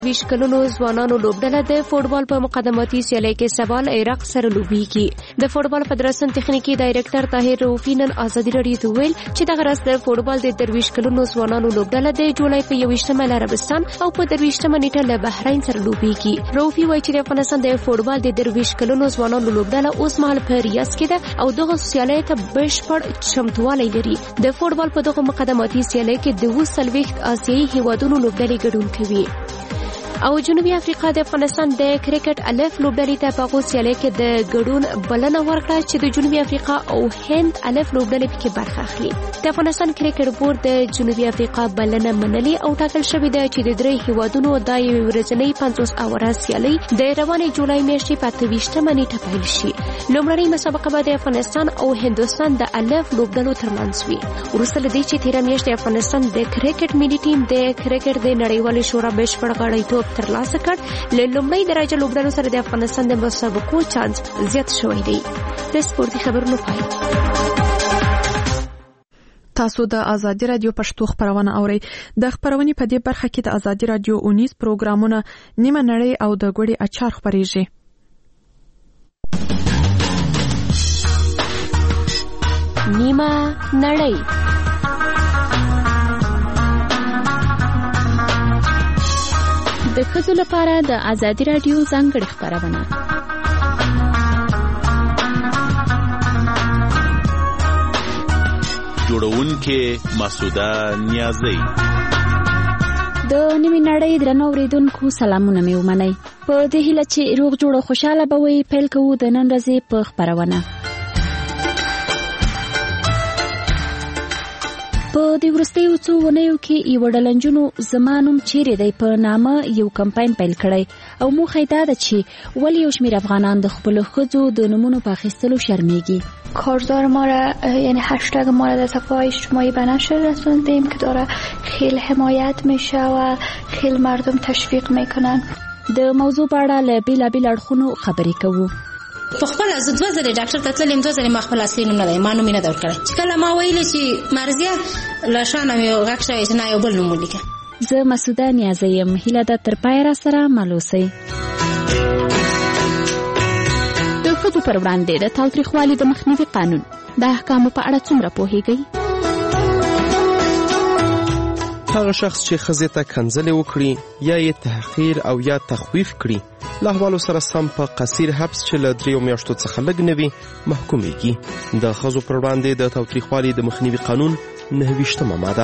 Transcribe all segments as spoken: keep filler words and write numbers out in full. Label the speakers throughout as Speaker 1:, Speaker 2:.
Speaker 1: ویش کلونو ځوانانو لوبډله د فوټبال په مقدماتي سیالۍ کې سوال عراق سره لوبېږي. د فوټبال فدراسیون تخنیکی ډایرکټر طاهر رؤفي نن ازادي راډیو ته ویل چې دغه ورځ د فوټبال د درویش کلونو ځوانانو لوبډله د جولای په یوویشتمه له عربستان او په درویشتمه نیټه له بحرین سره لوبېږي. رؤفي وایي چې د افغانستان د فوټبال د درویش کلونو ځوانانو لوبډله اوس مهال په ریاض کې ده او دغه سیالۍ ته بشپړ چمتووالی لري. د فوټبال په دغه مقدماتي سیالۍ کې د اووه څلوېښت آسیایي هیوادونو لوبډلې ګډون کوي. او جنوبي افریقا د افغانستان د کرکټ الف لوبډلې ته په هغو سیالۍ کې د ګډون بلنه ورکړه چې د جنوبي افریقا او هند الف لوبډلې پکې برخه اخلي. د افغانستان کرکټ بورډ د جنوبي افریقا بلنه منلې او ټاکل شوې ده چې د درې هیوادونو د یوې ورځنۍ پنځوس اوره سیالۍ د روانې جولای میاشتې په اته ویشتمه نیټه پیل شي. لومړنۍ مسابقه به د افغانستان او هندوستان د الف لوبډلو ترمنځ وي. وروسته له دې چې تېره میاشت د افغانستان د کرکټ ملي ټیم د کرکټ د نړیوالې شورا بشپړ غړیتوب ترلاسه کړ، له لومړۍ درجه لوبډلو سره د افغانستان د مسابقو چانس زیات شوی دی. د سپورتي خبرونو پای.
Speaker 2: تاسو د ازادي رادیو پښتو خبرونه اورئ. د خبرونې په دې برخه کې د ازادي رادیو اونیز پروګرامونه نیمه نړۍ او د ګوړې اچار خبرېږي.
Speaker 1: نیمه نړۍ. د ښځو لپاره د ازادي رادیو ځانګړې خبرونه.
Speaker 3: جوړونکې مسعوده نیازی.
Speaker 4: د نیمې نړۍ درنو اوریدونکو سلامونه مې ومنئ. په دې هیله چې روغ جوړ او خوشاله به وئ، پیل کوو د نن ورځې په خبرونه. په دې وروستیو څو اونیو کې یوه ډله نجونو زما نوم چیرې دی په نامه یو کمپاین پیل کړی او موخه یې دا ده چې ولې یو شمېر افغانان د خپلو ښځو د نومونو په اخیستلو شرمېږي.
Speaker 5: کارزار ما را یعنی هشتگ ما را در صفحه اجتماعی به نشر رسوندیم که داره خیلی حمایت میشه و خیلی مردم تشویق میکنن.
Speaker 4: د موضوع په اړه له بېلابېلو اړخونو خبرې کوو.
Speaker 6: په خپل از دوه ځله ډاکټر ته تللم، دوه ځله ما خپل اصلي نوم نه دی ما نوم نه دا ورکړی. چې کله ما ویل چې مرضیه له شانه مې غږ شوی چې نه یو بل نوم ولیکه.
Speaker 4: زه مسعوده نیازی یم. هیله ده تر پایه را سره مل اوسئ. د ښځو پر وړاندې د تاوتریخوالي د مخنیوي قانون د احکامو په اړه څومره پوهیږئ؟
Speaker 7: هغه شخص چې ښځې ته کنځلې وکړي یا یې تحقیر او یا تخویف کړي له احوالو سره سم په قصیر حبس چې له دریو میاشتو څخه لږ نه وي محکومیږي. د ښځو پر وړاندې د تاوتریخوالي د مخنیوي قانون نهه ویشتمه ماده.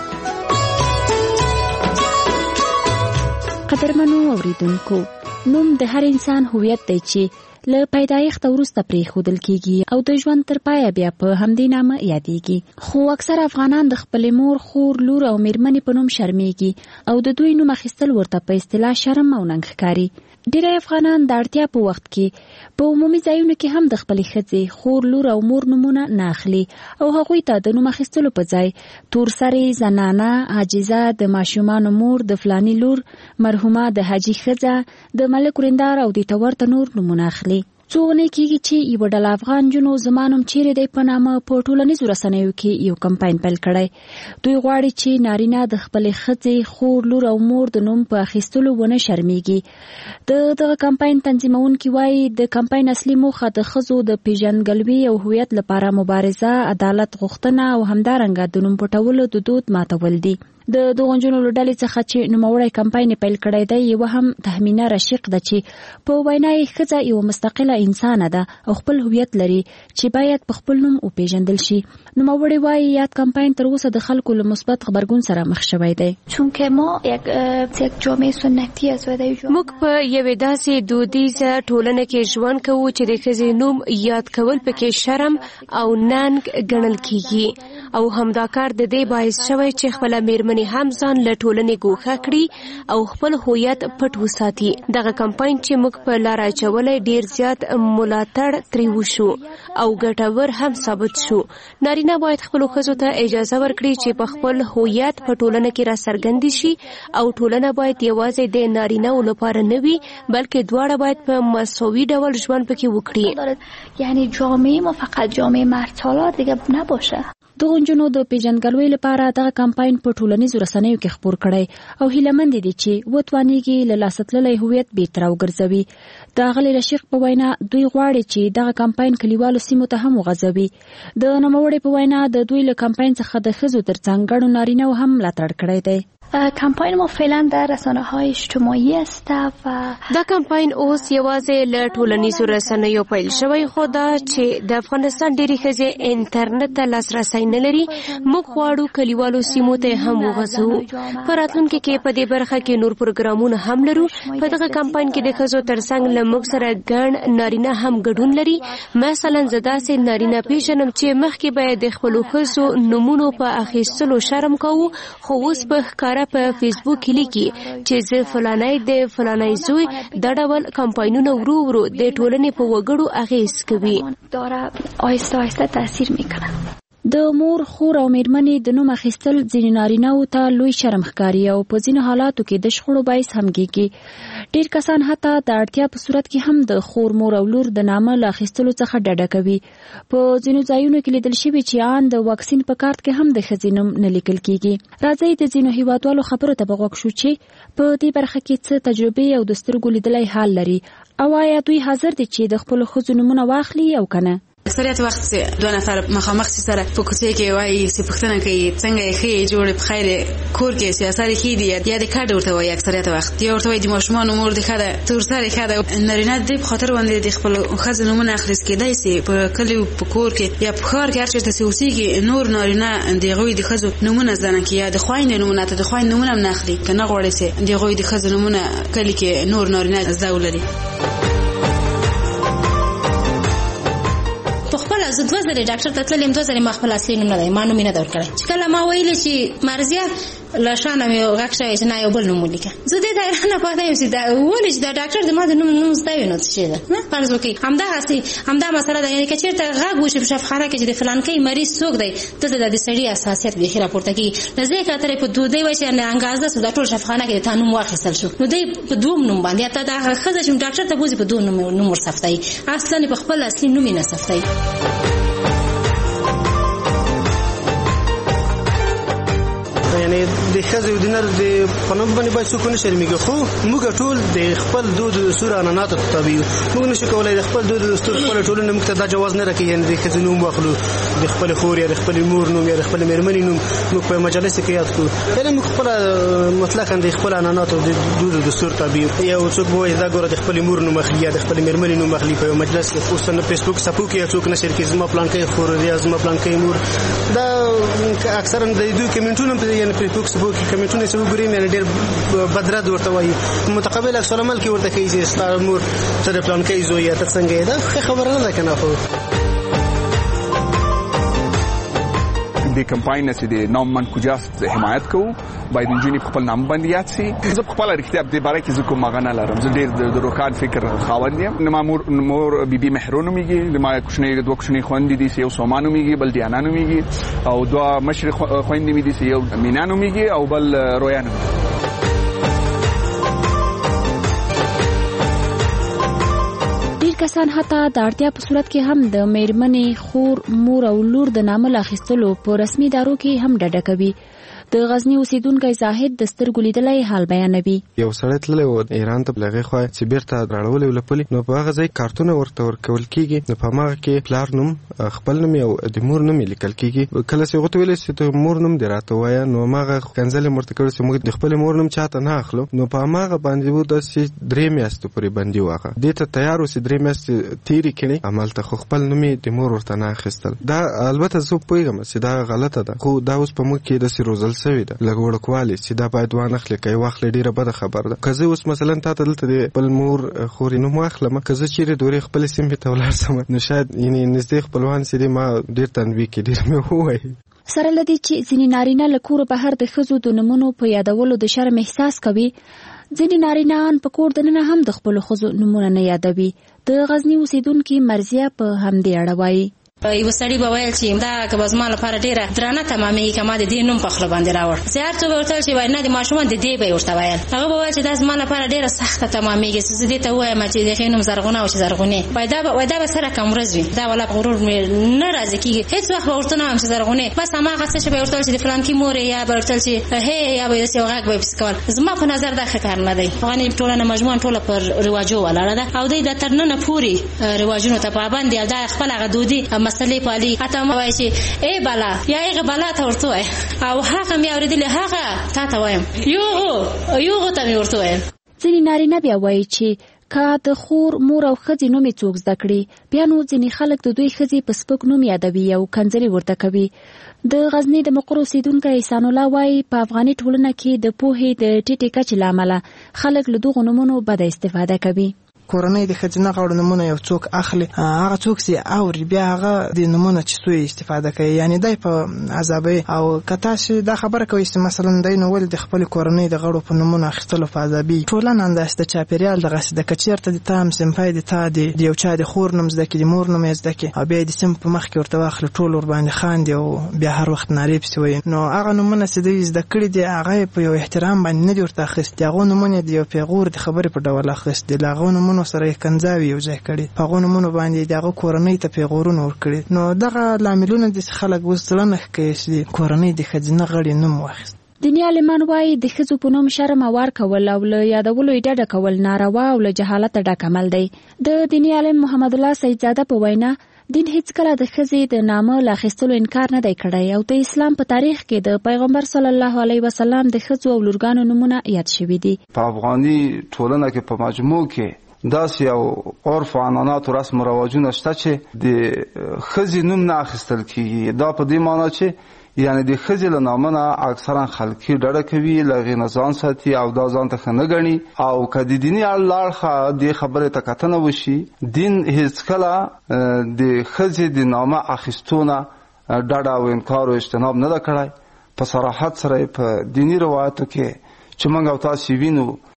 Speaker 4: قدرمنو اوریدونکو، نوم د هر انسان هویت دی چې له پیدایښت وروسته پرېښودل کیږي او د ژوند تر پایه بیا په همدې نامه یادېږي. خو اکثر افغانان د خپلې مور، خور، لور او میرمنې په نوم شرمېږي او د دوی نوم اخیستل ورته په اصطلاح شرم او ننګ ښکاري. ډېری افغانان د اړتیا په وخت کې په عمومي ځایونو کې هم د خپلې ښځې، خور، لور او مور نومونه نه اخلي او هغوی ته د نوم اخیستلو په ځای تورسرې، زنانه، عاجزه، د ماشومانو مور، د فلاني لور، مرحومه، د حاجي ښځه، د ملک وریندار او د ته ورته نور نومونه اخلي. څو اونۍ کېږي چې یوه ډله افغان نجونو زما نوم چیرې دی په نامه په ټولنیزو رسنیو کې یو کمپاین پیل کړی. دوی غواړي چې نارینه د خپلې ښځې، خور، لور او مور د نوم په اخیستلو ونه شرمېږي. د دغه کمپاین تنظیمونکي وایي د کمپاین اصلي موخه د ښځو د پیژندګلوي او هویت لپاره مبارزه، عدالت غوښتنه او همدارنګه د نوم پټولو د دود ماتول دي. د دغو نجونو له ډلې څخه چې نوموړی کمپاین پیل کړی دی یوه هم تهمینه رشیق ده چې په وینا یې ښځه یوه مستقله انسانه ده او خپل هویت لري چې باید په خپل نوم وپیژندل شي. نوموړی وایي یاد کمپاین تر اوسه د خلکو له مثبت غبرګون سره مخ شوی دی.
Speaker 5: چونکه ما یک یک جامعه سنتي است و د
Speaker 1: موږ په یوې داسې دودیزه ټولنه کې ژوند کوو چې د ښځې نوم یاد کول پکې شرم او ننګ ګڼل کیږي او همدا کار د دې باعث شوی چې خپله میرمنې هم ځان له ټولنې ګوښه کړي او خپل هویت پټ وساتي. دغه کمپاین چې موږ په لاره اچولی ډېر زیات ملاتړ ترې وشو او ګټور هم ثابت شو. نارینه باید خپلو ښځو ته اجازه ورکړي چې په خپل هویت په ټولنه کې راڅرګند شي او ټولنه باید یوازې د نارینه‌و لپاره نه وي بلکې دواړه باید په مساوي ډول ژوند پکې وکړي.
Speaker 5: یعنی جامعه ما فقط جامعه مرد سالار دیگه نباشه.
Speaker 4: دغه نجونو د پیژندګلوۍ لپاره دغه کمپاین په ټولنیزو رسنیو کې خپور کړی او هیلهمند دي چې وتوانیږي له لاسه تللی هویت بېرته راوګرځوي. د ښاغلي رشیق په وینا دوی غواړي چې دغه کمپاین کلیوالو سیمو ته هم وغځوي. د نوموړي په وینا د دوی له کمپاین څخه د ښځو ترڅنګ ګڼو نارینه‌و هم ملاتړ کړی دی.
Speaker 5: کمپاین ما فعلا در رسانه های اجتماعی است و
Speaker 1: دا کمپاین اوس یوازې له ټولنیزو رسنیو پیل شوی، خو دا چې د افغانستان ډېری ښځې انټرنیټ ته لاسرسی نه لري. موږ غواړو کلیوالو سیمو ته هم وغځوو. په راتلونکي کې په دې برخه کې نور پروګرامونه هم لرو. په دغه کمپاین کې د ښځو ترڅنګ له موږ سره ګڼ نارینه هم ګډون لري. مثلا زه داسې نارینه پیژنم چې مخکې به د خپلو ښځو نومونو په اخیستلو شرم کوو، خو اوس په ښکاره په فیسبوک کې لیکي چې زه فلانی د فلانی زوی. دا ډول کمپاینونه ورو ورو د ټولنې په وګړو اغیز کوي.
Speaker 5: آهسته آهسته تاثیر میکنه.
Speaker 4: د مور، خور او میرمنې د نوم اخیستل ځینې نارینه‌و ته لوی شرم ښکاري او په ځینو حالاتو کې د شخړو باعث هم کېږي. ډېر کسان حتی د اړتیا په صورت کې هم د خور، مور او لور د نامه له اخیستلو څخه ډډه کوي. په ځینو ځایونو کې لیدل شوي چې ان د واکسین په کارت کې هم د ښځې نوم نه لیکل کېږي. راځئ د ځینو هیوادوالو خبرو ته به غوږ شو چې په دې برخه کې څه تجربې او د سترګو لیدلی حال لري او آیا دوی حاضر دي چې د خپلو ښځو نومونه واخلي او که نه.
Speaker 8: اکثریت وخت دوه نفر مخامخ سره په کوڅه کې وایي چې پوښتنه کوي څنګه یې ښې جوړې په خیر کور کې سیاساري ښې دي یا د کډ ورته وایي. اکثریت وخت یا ورته وایي د ماشومانو مور د ښه ده، تورسرې ښه ده. نارینه دې په خاطر باندې د خپلو ښځو نومونه اخلیست کېدای سي په کلیو په کور کې یا په ښار کې هر چېرته چې اوسېږي نور نارینه د هغوی د ښځو نومونه زده نه کړي یا د خویندې نومونه ته د خویند نومونه هم نه اخلي که نه غواړي چې د هغوی د ښځو نومونه کلي کې نور نارینه زده ولري.
Speaker 6: زه دوه ځلې ډاکټر ته تللم، دوه ځلې ما خپل اصلي نوم نه دی ما نوم یې نه دی ورکړی. چې کله ما ویلې چې مرضیه له شانه مې غږ شوی چې نه یو بل نوم ولیکه، زه دې ته حیرانه پاتې یم چې دا ولې چې دا ډاکټر د ما د نوم نوم زده وي نو څه شی ده. فرض وکړئ همدغسې همدا مسله ده، یعنې که چېرته غږ وشي په شفاخانه کې چې د فلانکۍ مریض څوک دی دلته د سړي حساسیت بیخي راپورته کېږي. له ځای کتلی په دو دی وایي چې انګازده سو دا ټول شفاخانه کې د تا نوم واخیستل شو، نو دی په دوم نوم باندې حتی دا ښځه چې ډاکټر ته بوځي په دوم نوم ورثبتوي، اصلا په خپل اصلي نوم یې نه ثبتوي.
Speaker 9: یعنی د ښځې او د نر د په نوم باندې باید څوک ونه شرمېږي، خو موږ ټول د خپل دود او دستور عنعناتو ته تابع یو. موږ نشو کولی د خپل دود او دستور خپله ټولنه موږ ته دا جواز نه راکوي یعنې د ښځې نوم واخلو، د خپلې خور یا د خپلې مور نوم یا د خپلې مېرمنې نوم موږ په مجالسو کې یاد کړو. یعنې موږ خپله مطلقا د خپل عنعناتو د دود او دستور تابع یو. یا څوک به وایي دا ګوره د خپلې مور نوم اخلي یا د خپلې مېرمنې نوم اخلي په یو مجلس کې. اوس نه فیسبوک څپو کې یا څوک نشر کړي زما پلانکۍ خور یا زما پلانکۍ مور. دا اکثرا د دوی کمنټونه یعنې فیسبوک څپو کې کمنټونه چې وګورئ یعنې ډېر بدرد ورته وایي، متقابل عکس العمل کې ورته کوي چې ستا مور ته د پلانکۍ زوی یا ته څنګه یې. دا ښه خبره نه ده که نه. خو
Speaker 10: د کمپاین نه چې د نام من کجاست حمایت کوو باید نجونې په خپل نام باندې یاد شي. زه په خپله رښتیا په دې باره کې زه کوم هغه نه لرم، زه ډېر د روښان فکر خاوند یم. زما مور مور بیبي مهرو نومېږي، زما کوچنۍ دوه کوچنۍ خویندې دي چې یو سوما نومېږي بل دیانا نومېږي او دوه مشرې خویندې مې دي چې یو مینا نومېږي او بل رویا نومېږي.
Speaker 4: کسان حتی د اړتیا په صورت کې هم د میرمنې، خور، مور او لور د نامه له اخیستلو په رسمي ادارو کې هم ډډه کوي. د غزنی اوسیدونکی زاهد د سترګو لیدلی حال بیانوي.
Speaker 7: یو سړی تللی و ایران ته لغې خوا چې بیرته راړولی و له پولې، نو په هغه ځای کارتونه ورته ورکول کېږي، نو په هماغه کې پلار نوم، خپل نوم او د مور نوم یې لیکل کېږي. کله چې هغه ته ویلی چې د مور نوم دې راته ووایه، نو هماغه کنځل یې ورته کړی چې موږ د خپلې مور نوم چاته نه اخلو. نو په هماغه باندې و داسې درې میاشتو پورې بندي و. هغه دې ته تیار و چې درې میاشتې تېرې کړي، همالته خو خپل نوم یې د مور ورته نه اخیستل. دا البته زه پوهېږم چې دا غلطه ده، خو دا اوس په موږ کې داسې روزل شوې ده لږ وړوکوالي چې دا باید وانخلې، که یې واخلې ډېره بده خبر ده. که زه اوس مثلا تا ته دلته د خپل مور خورې نوم واخلم، که زه چېرې دورې خپلې سیمې ته ولاړ شم، نو شاید یعنې نږدې خپلوان چې دي ما ډېر تنبیه کړي، ډېر مې ووایي.
Speaker 4: سره له دې چې ځینې نارینه له کوره بهر د ښځو د نومونو په یادولو د شرم احساس کوي، ځینې نارینه‌ان په کور دننه هم د خپلو ښځو نومونه نه یادوي. د غزني اوسیدونکي مرضیه په همدې اړه وایي.
Speaker 6: یو سړی به ویل چې دا که به زما لپاره ډېره درانه تمامېږي که ما د دې نوم په خوله باندې راوړ چې هر څوک به ورته ویل چې وایي نه د ماشومان د دې به یې ورته ویل هغه به ویل چې دا زما لپاره ډېره سخته تمامېږي چې زه دې ته ووایم چې د هغې نوم زرغونه او چې زرغونې وایي دا به وایي دا به سره کم ورځ وي دا والا په غرور مې نه راضي کېږي هېڅ وخت به ورته نه وایم چې زرغونې بس هماغه څه چې به یې ورته ویل چې د فلانکي مور یا به ورته ویل چې هې یا به یې داسې یو غږ به یې پسې کول زما په نظر دا ښه کار نه دی افغاني ټولنه مجموعاً ټوله پر رواجو ولاړه ده او دوی د تر ننه پورې رواجونو ته پابند دي او دا خپل هغه دودي مسلې پالي حتی ما وایي چې ای بالا یا هغه بالا ته ورته وایي او هغه مې اورېدلې هغه تا ته وایم یوغو یوغو ته مې ورته وایم.
Speaker 4: ځینې نارینه بیا وایي چې که د خور مور او ښځې نوم یې څوک زده کړي بیا نو ځینې خلک د دوی ښځې په سپک نوم یادوي او کنځلې ورته کوي. د غزني د مقر اوسېدونکی احسان الله وایي په افغاني ټولنه کې د پوهې د ټیټې کچې له امله خلک له دغو نومونو بده استفاده کوي.
Speaker 11: کورنۍ د ښځینه غړو نومونه یو څوک اخلي هغه څوک چې اوري بیا هغه د نومونه چې سوی استفاده کوي یعنی دای په عذابي او کتا چې دا خبره کوي چې مثلا دای نو ول د خپل کورنۍ د غړو په نومونه اخیستلو په عذابي ټولنه انداز د چاپیریال د غس د کچیرته د تام سمپای د تا د یو چا د خور نوم زده کې د مور نوم زده کې او بیا د سم په مخ کې ورته واخلي ټول ور باندې خان دی او بیا هر وخت ناری پسی وي نو هغه نومونه چې دوی زده کړی دی هغه په یو احترام باندې نه دی ورته اخیست هغه نومونه دی یو پیغور د خبرې په ډول اخیست دی هغه نومونه سره کنځاوي یو ځای کړي په هغو نومونو باندې دغه کورنۍ ته پیغورونه ورکړي نو دغه لاملونه د خلک اوس ځلنه کوي چې کورنۍ د ښځینه غړي نوم واخیست.
Speaker 4: دیني عالمان وایي د ښځو په نوم شرم او ورکول او له یادولو یې ډډه کول ناروا او له جهالته ډک عمل دی. د دیني عالم محمد الله سیدزاده په وینا دین هیڅکله د ښځې د نامه له اخیستلو انکار نه دی کړی او د اسلام په تاریخ کې د پیغمبر صلی الله علیه وسلم د ښځو او لورګانو نومونه یاد شوي دي.
Speaker 12: په افغاني ټولنه کې په مجموع کې داسې یو عرف او عنعنات او رسم او رواجونه شته چې د ښځې نوم نه اخیستل کېږي. دا په دې معنی چې یعنی د ښځې له نامه نه اکثرا خلکي ډډه کوي له هغې نه ځان ساتي او دا ځان ته ښه نه ګڼي او که د دیني اړخه دې خبرې ته کتنه وشي دین هېڅکله د ښځې د نامه اخیستو نه ډډه او انکار او اجتناب نه ده کړی. په صراحت سره په دیني روایتو کې چې موږ او تاسې وینو